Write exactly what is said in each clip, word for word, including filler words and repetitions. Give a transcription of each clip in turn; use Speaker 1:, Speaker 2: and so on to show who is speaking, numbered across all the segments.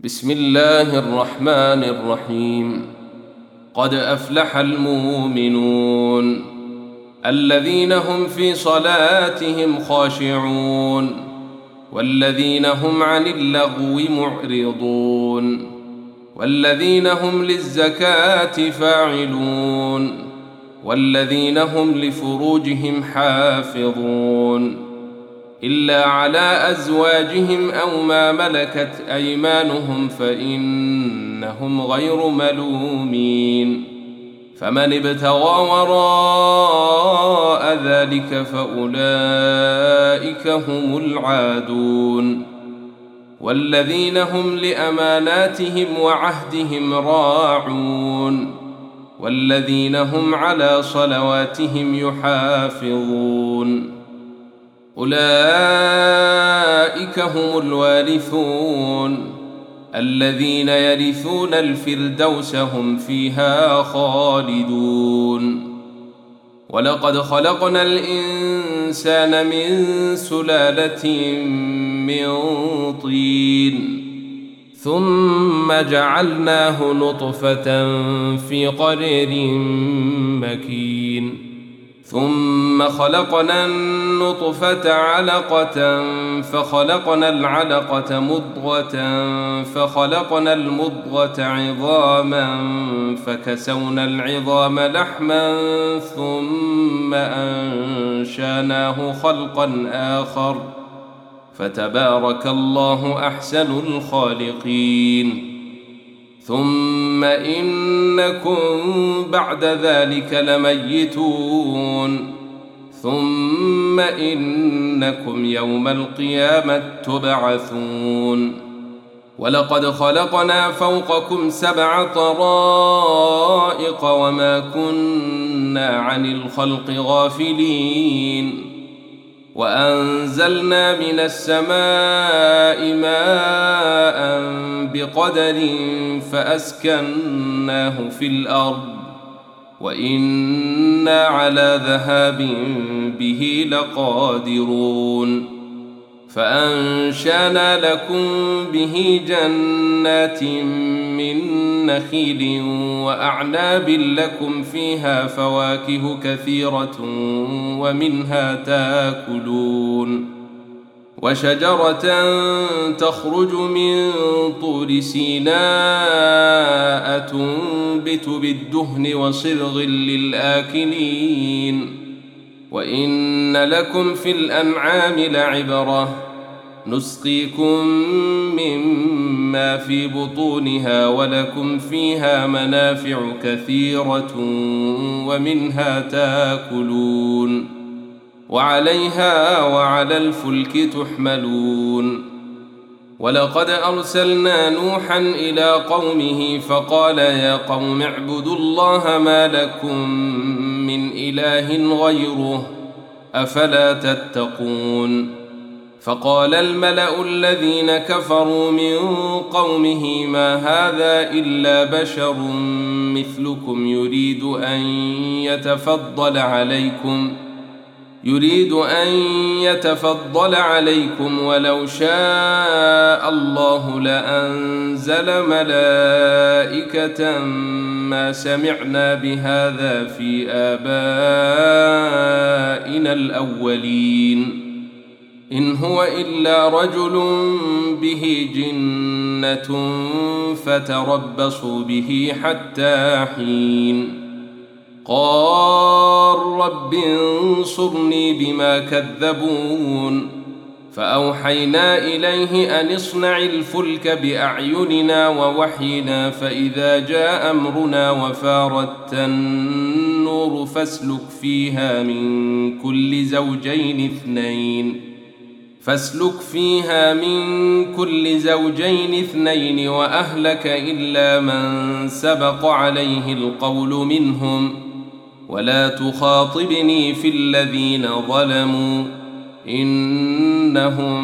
Speaker 1: بسم الله الرحمن الرحيم. قد أفلح المؤمنون الذين هم في صلاتهم خاشعون والذين هم عن اللغو معرضون والذين هم للزكاة فاعلون والذين هم لفروجهم حافظون إلا على أزواجهم أو ما ملكت أيمانهم فإنهم غير ملومين. فمن ابتغى وراء ذلك فأولئك هم العادون. والذين هم لأماناتهم وعهدهم راعون والذين هم على صلواتهم يحافظون. أولئك هم الوارثون الذين يرثون الفردوس هم فيها خالدون. ولقد خلقنا الإنسان من سلالة من طين ثم جعلناه نطفة في قرير مكين ثم خلقنا النطفة علقة فخلقنا العلقة مضغة فخلقنا المضغة عظاما فكسونا العظام لحما ثم أنشأناه خلقا آخر فتبارك الله أحسن الخالقين. ثم إنكم بعد ذلك لميتون ثم إنكم يوم القيامة تبعثون. ولقد خلقنا فوقكم سبع طرائق وما كنا عن الخلق غافلين وأنزلنا من السماء ماء بقدر فأسكناه في الأرض وإنا على ذهاب به لقادرون. فأنشأنا لكم به جنات من نخيل وأعناب لكم فيها فواكه كثيرة ومنها تاكلون. وشجرة تخرج من طور سيناء تنبت بالدهن وصبغ للآكلين. وإن لكم في الأنعام لعبرة نسقيكم مما في بطونها ولكم فيها منافع كثيرة ومنها تاكلون وعليها وعلى الفلك تحملون. ولقد أرسلنا نوحا إلى قومه فقال يا قوم اعبدوا الله ما لكم من إله غيره أفلا تتقون. فقال الملأ الذين كفروا من قومه ما هذا إلا بشر مثلكم يريد أن يتفضل عليكم يريد أن يتفضل عليكم ولو شاء الله لأنزل ملائكة ما سمعنا بهذا في آبائنا الأولين إن هو إلا رجل به جنة فتربصوا به حتى حين. قال رب انصرني بما كذبون. فأوحينا إليه أن اصنع الفلك بأعيننا ووحينا فإذا جاء أمرنا وفارت النور فاسلك فيها من كل زوجين اثنين فاسلك فيها من كل زوجين اثنين وأهلك إلا من سبق عليه القول منهم ولا تخاطبني في الذين ظلموا إنهم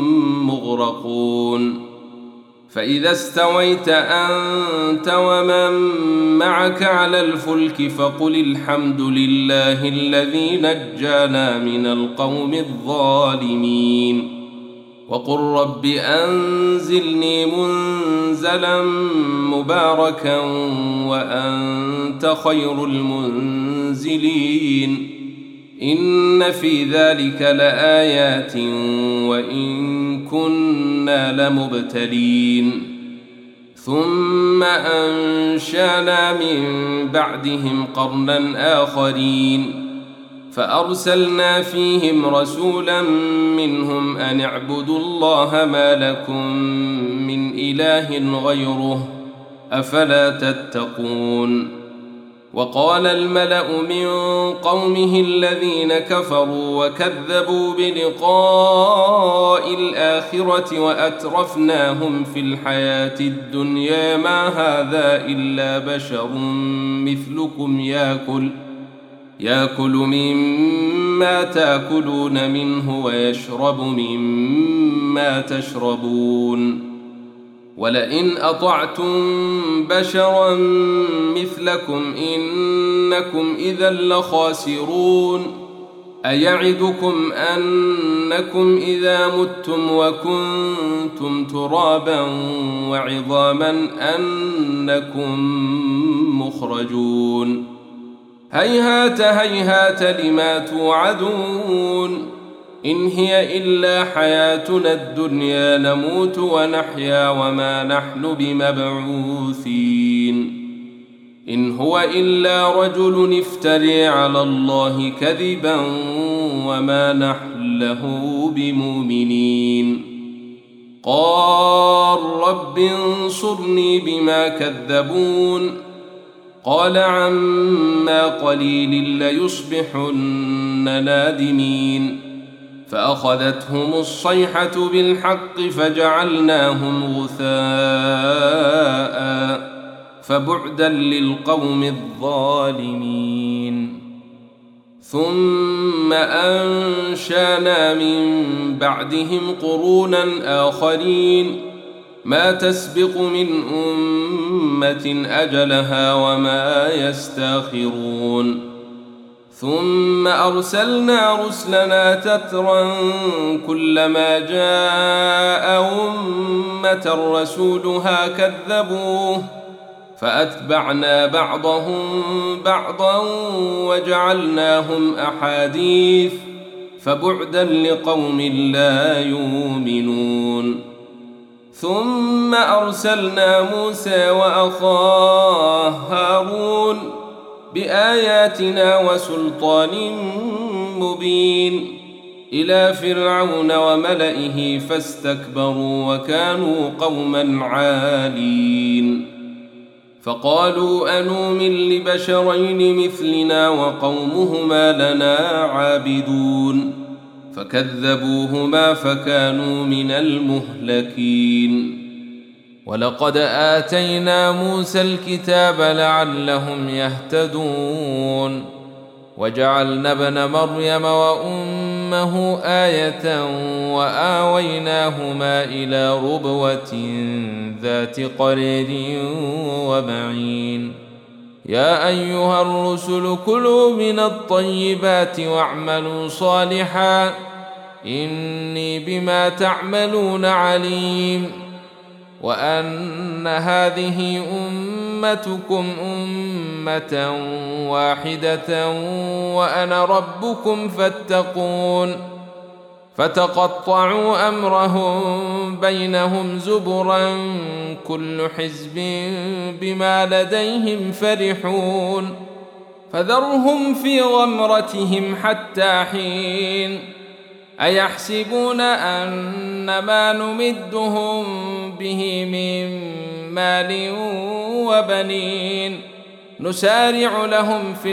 Speaker 1: مغرقون. فإذا استويت أنت ومن معك على الفلك فقل الحمد لله الذي نجانا من القوم الظالمين وقل رب أنزلني منزلا مباركا وأنت خير المنزلين إن في ذلك لآيات وإن كنا لمبتلين ثم أنشأنا من بعدهم قرنا آخرين فأرسلنا فيهم رسولا منهم أن اعبدوا الله ما لكم من إله غيره أفلا تتقون وقال الملأ من قومه الذين كفروا وكذبوا بلقاء الآخرة وأترفناهم في الحياة الدنيا ما هذا إلا بشر مثلكم يأكل يأكل مما تأكلون منه ويشرب مما تشربون ولئن أطعتم بشرا مثلكم إنكم إذا لخاسرون أيعدكم أنكم إذا متم وكنتم ترابا وعظاما أنكم مخرجون هيهات هيهات لما توعدون إن هي إلا حياتنا الدنيا نموت ونحيا وما نحن بمبعوثين إن هو إلا رجل افتري على الله كذبا وما نحن له بمؤمنين قال رب انصرني بما كذبون قال عما قليل ليصبحن نادمين فأخذتهم الصيحة بالحق فجعلناهم غثاء فبعدا للقوم الظالمين ثم أنشأنا من بعدهم قرونا آخرين ما تسبق من أمة أجلها وما يستاخرون ثم أرسلنا رسلنا تترا كلما جاء أمة رسولها كذبوه فأتبعنا بعضهم بعضا وجعلناهم أحاديث فبعدا لقوم لا يؤمنون ثم أرسلنا موسى وأخاه هارون بآياتنا وسلطان مبين إلى فرعون وملئه فاستكبروا وكانوا قوما عالين فقالوا أنؤمن لبشرين مثلنا وقومهما لنا عابدون فكذبوهما فكانوا من المهلكين ولقد آتينا موسى الكتاب لعلهم يهتدون وجعلنا ابن مريم وأمه آية وآويناهما إلى ربوة ذات قرير ومعين يا أيها الرسل كلوا من الطيبات واعملوا صالحا إني بما تعملون عليم وأن هذه أمتكم أمة واحدة وأنا ربكم فاتقون فتقطعوا أمرهم بينهم زبرا كل حزب بما لديهم فرحون فذرهم في غمرتهم حتى حين أيحسبون أن ما نمدهم به من مال وبنين نسارع لهم في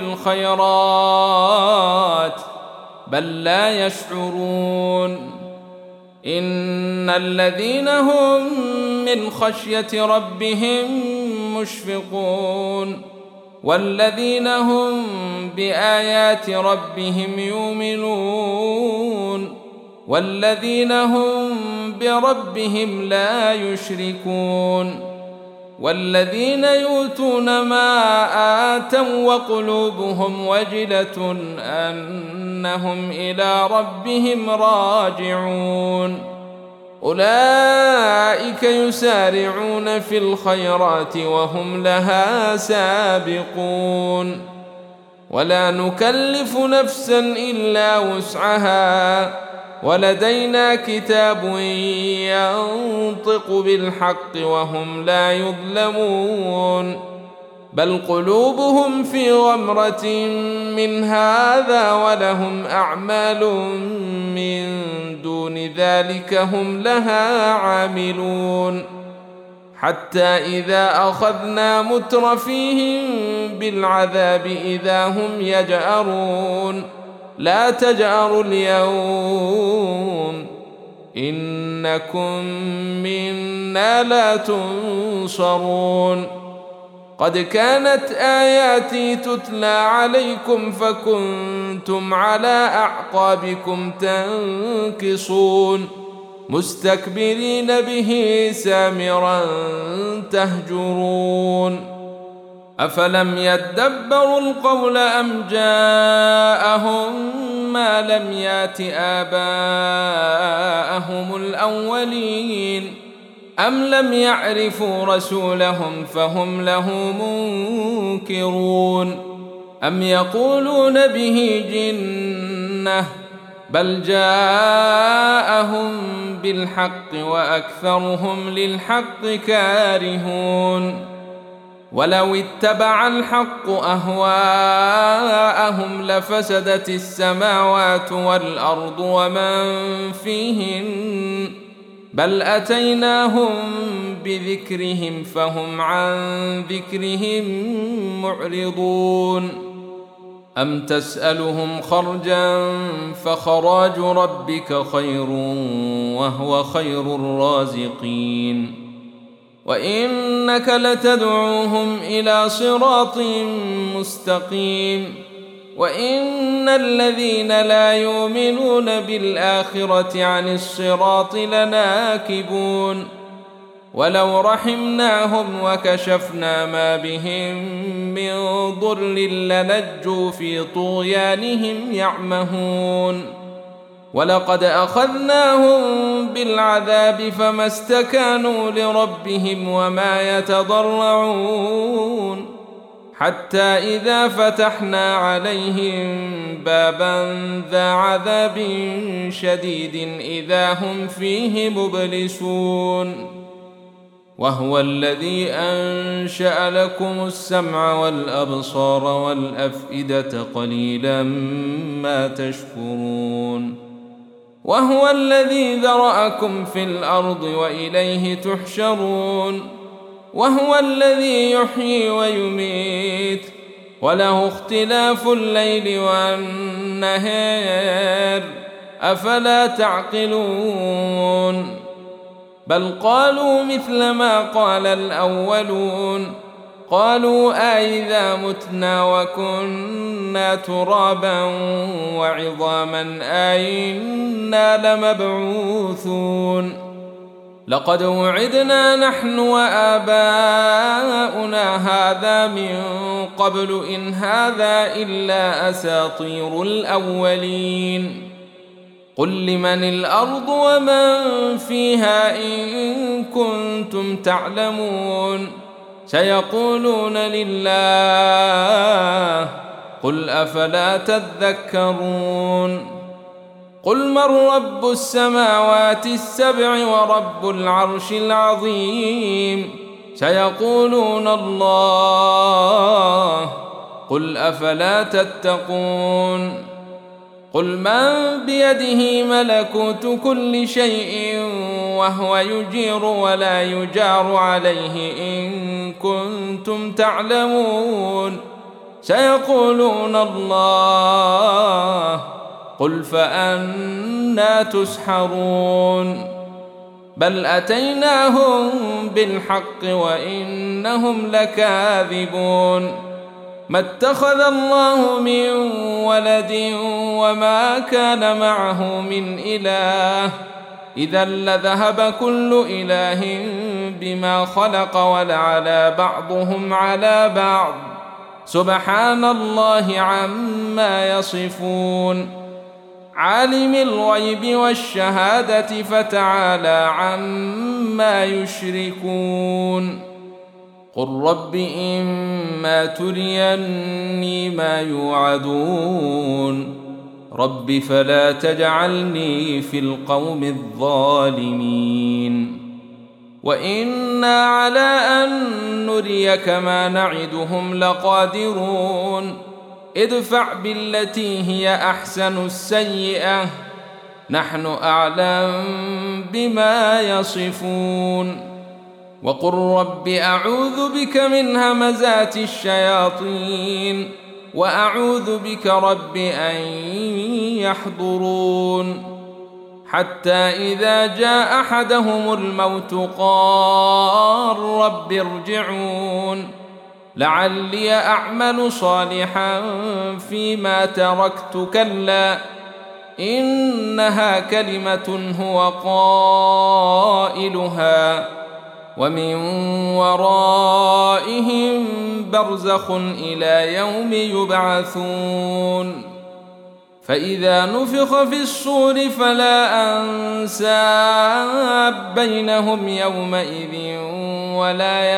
Speaker 1: الخيرات بل لا يشعرون إن الذين هم من خشية ربهم مشفقون والذين هم بآيات ربهم يؤمنون والذين هم بربهم لا يشركون والذين يؤتون ما آتوا وقلوبهم وجلة أنهم إلى ربهم راجعون أولئك يسارعون في الخيرات وهم لها سابقون ولا نكلف نفسا إلا وسعها ولدينا كتاب ينطق بالحق وهم لا يظلمون بل قلوبهم في غمرة من هذا ولهم أعمال من دون ذلك هم لها عاملون حتى إذا أخذنا مترفيهم بالعذاب إذا هم يجأرون لا تجأروا اليوم إنكم منا لا تنصرون قد كانت آياتي تتلى عليكم فكنتم على أعقابكم تنكصون مستكبرين به سامرا تهجرون أفلم يدبروا القول أم جاءهم ما لم يات آباءهم الأولين أم لم يعرفوا رسولهم فهم له منكرون أم يقولون به جنة بل جاءهم بالحق وأكثرهم للحق كارهون ولو اتبع الحق أهواءهم لفسدت السماوات والأرض ومن فيهن بل أتيناهم بذكرهم فهم عن ذكرهم معرضون أم تسألهم خرجا فخراج ربك خير وهو خير الرازقين وإنك لتدعوهم إلى صراط مستقيم وإن الذين لا يؤمنون بالآخرة عن الصراط لناكبون ولو رحمناهم وكشفنا ما بهم من ضر لنجوا في طغيانهم يعمهون ولقد أخذناهم بالعذاب فما استكانوا لربهم وما يتضرعون حتى إذا فتحنا عليهم بابا ذا عذاب شديد إذا هم فيه مبلسون وهو الذي أنشأ لكم السمع والأبصار والأفئدة قليلا ما تشكرون وهو الذي ذرأكم في الأرض وإليه تحشرون وهو الذي يحيي ويميت وله اختلاف الليل والنهار أفلا تعقلون بل قالوا مثل ما قال الأولون قالوا أئذا متنا وكنا ترابا وعظاما أئنا لمبعوثون لقد وعدنا نحن وآباؤنا هذا من قبل إن هذا إلا أساطير الأولين قل لمن الأرض ومن فيها إن كنتم تعلمون سيقولون لله قل أفلا تذكرون قل من رب السماوات السبع ورب العرش العظيم سيقولون الله قل أفلا تتقون قل من بيده ملكوت كل شيء وهو يجير ولا يجار عليه إن كنتم تعلمون سيقولون الله قل فأنا تسحرون بل أتيناهم بالحق وإنهم لكاذبون ما اتخذ الله من ولد وما كان معه من إله إذا لذهب كل إله بما خلق ولعلى بعضهم على بعض سبحان الله عما يصفون عالم الغيب والشهادة فتعالى عما يشركون قل رب إما تريني ما يوعدون رب فلا تجعلني في القوم الظالمين وإنا على أن نريك ما نعدهم لقادرون ادفع بالتي هي أحسن السيئة نحن أعلم بما يصفون وقل رب أعوذ بك من همزات الشياطين وأعوذ بك رب أن يحضرون حتى إذا جاء أحدهم الموت قال رب ارجعون لعلي أعمل صالحا فيما تركت كلا إنها كلمة هو قائلها ومن ورائهم برزخ إلى يوم يبعثون فإذا نفخ في الصور فلا أنساب بينهم يومئذ ولا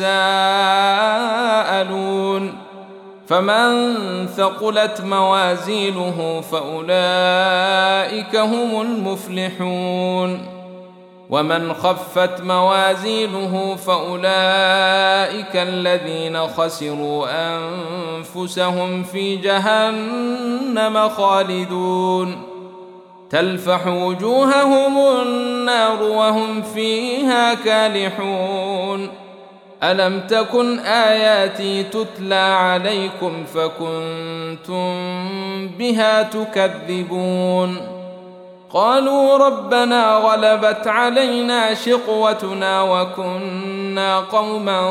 Speaker 1: يتساءلون فمن ثقلت موازينه فأولئك هم المفلحون ومن خفت موازينه فأولئك الذين خسروا أنفسهم في جهنم خالدون تلفح وجوههم النار وهم فيها كالحون ألم تكن آياتي تتلى عليكم فكنتم بها تكذبون قالوا ربنا غلبت علينا شقوتنا وكنا قوما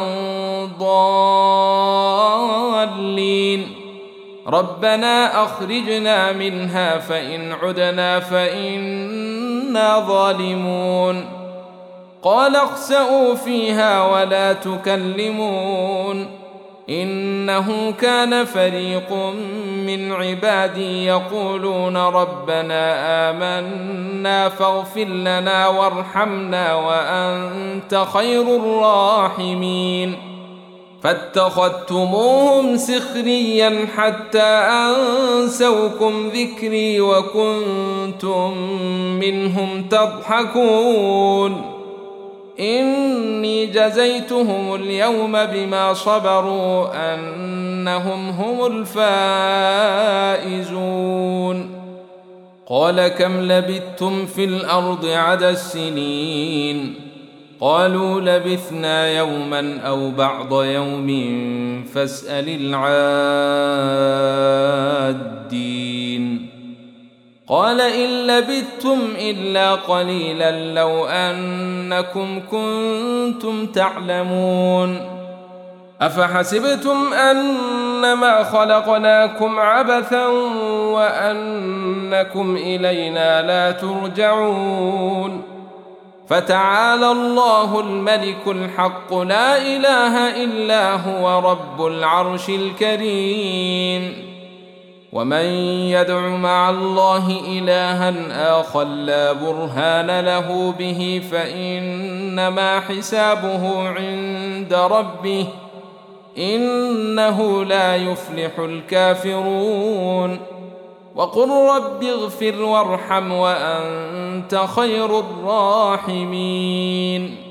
Speaker 1: ضالين ربنا أخرجنا منها فإن عدنا فإنا ظالمون قال اخسئوا فيها ولا تكلمون إنه كان فريق من عبادي يقولون ربنا آمنا فاغفر لنا وارحمنا وأنت خير الراحمين فاتخذتموهم سخريا حتى أنسوكم ذكري وكنتم منهم تضحكون إني جزيتهم اليوم بما صبروا أنهم هم الفائزون قال كم لبثتم في الأرض عدد السنين قالوا لبثنا يوما أو بعض يوم فاسأل العادين قال إن لبثتم إلا قليلا لو أنكم كنتم تعلمون أفحسبتم أنما خلقناكم عبثا وأنكم إلينا لا ترجعون فتعالى الله الملك الحق لا إله إلا هو رب العرش الكريم ومن يدع مع الله إلها آخر لا برهان له به فإنما حسابه عند ربه إنه لا يفلح الكافرون وقل رب اغفر وارحم وأنت خير الراحمين